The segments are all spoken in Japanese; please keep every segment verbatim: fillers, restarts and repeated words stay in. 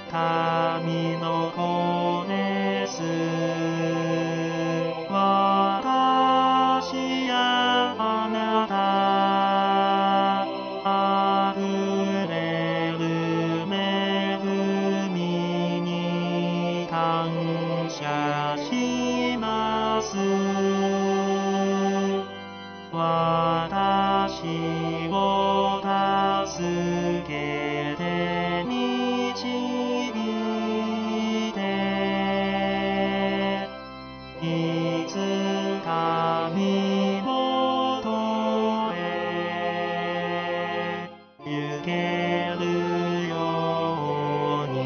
神の子です。私やあなた、あふれる恵みに感謝します。私を助けて導いて、いつか身元へ行けるように。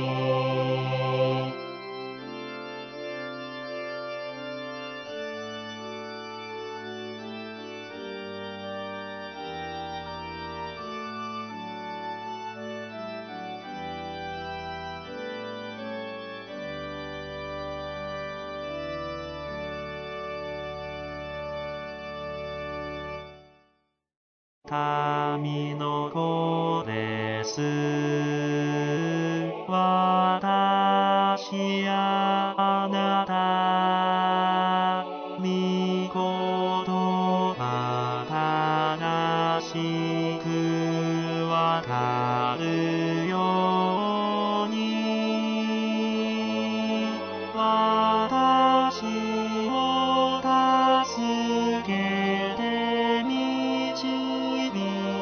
神の子です。私やあなた、御言葉正しくわかるように、私を助けて導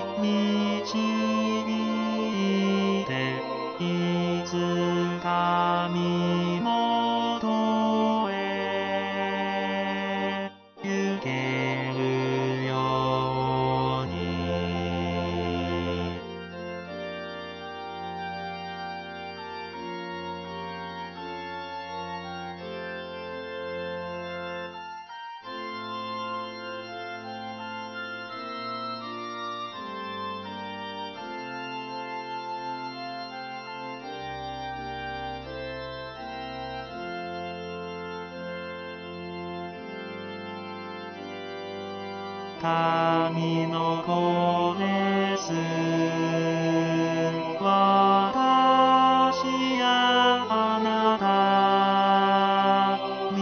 いて、いつか身元へ行けるように。神の子です。私やあなた、御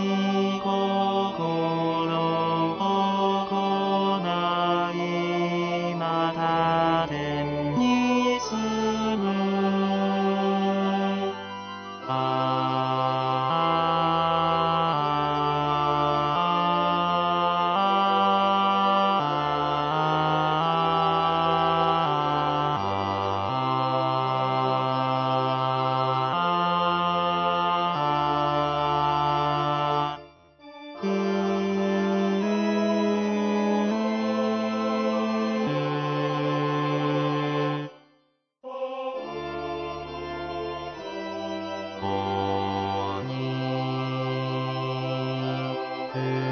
心を行い、また天に住む。ここに